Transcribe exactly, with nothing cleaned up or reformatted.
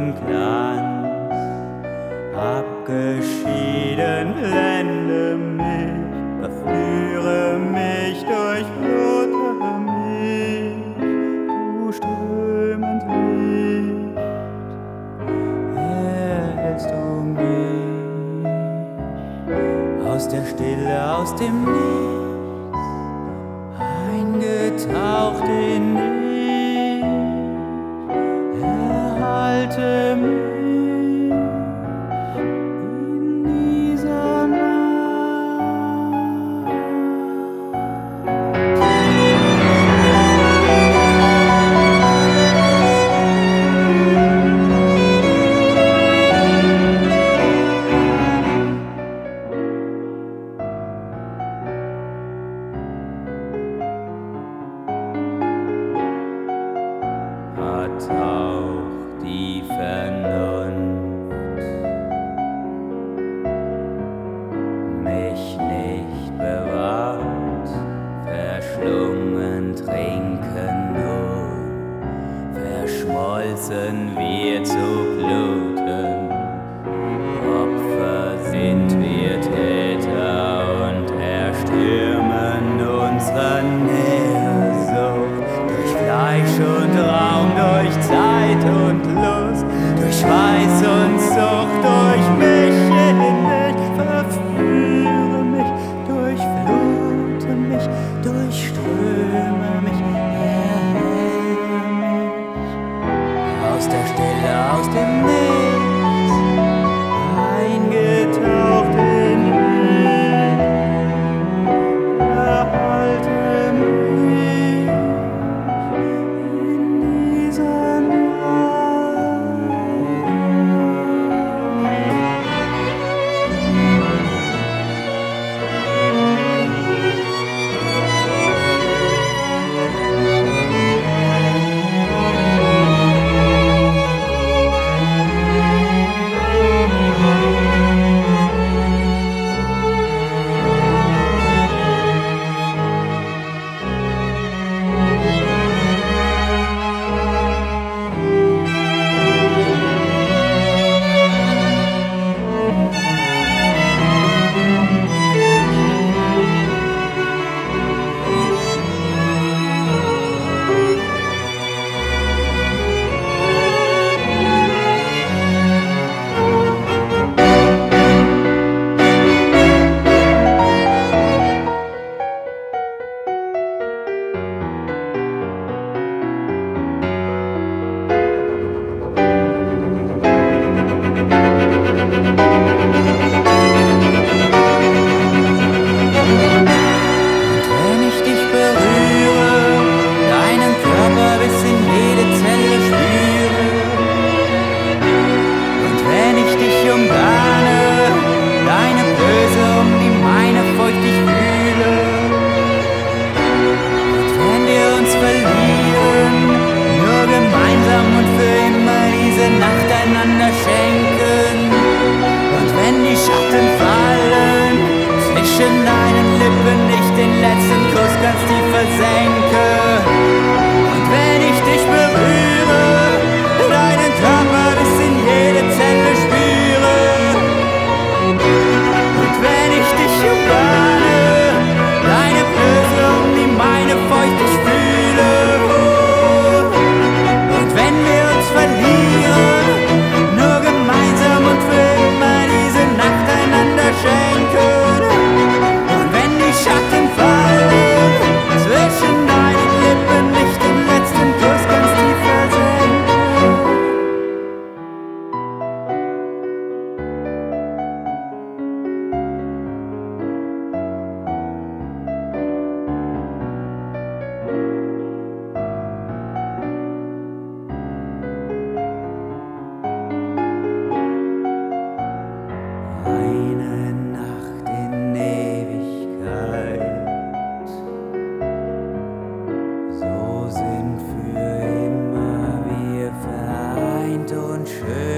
ihrem Glanz. Abgeschieden blende mich, verführe mich, durchflute mich, du strömend Licht, erhältst du mich aus der Stille, aus dem Nichts, eingetaucht in dich, erhalte mich. Hat auch die Vernunft mich nicht bewahrt, verschlungen trinken nur, verschmolzen wir zu Bluten, Opfer sind wir Täter und erstürmen unsere Nährsucht durch Fleisch und Raum, durch Zeit und Lust, durch Schweiß und Sucht, durch mich in dich, verführe mich, durchflute mich, durchströme mich, erhelle mich aus der Stille, aus dem Nichts, eingetaucht in dich, erhalte mich in dieser schenken. Und wenn die Schatten fallen, zwischen deinen Lippen ich den letzten Kuss ganz tief versenke. Und wenn ich dich berühre, deinen Körper bis in jede Zelle spüre. Und wenn ich dich umgarne, deine Blöße um die meine feuchtig fühle. Und wenn wir uns verlieren, nur gemeinsam und für immer diese Nacht einander schenken. Und wenn die Schatten fallen, zwischen deinen Lippen ich den letzten Kuss ganz tief versenke. Eine Nacht in Ewigkeit, so sind für immer wir vereint und schön.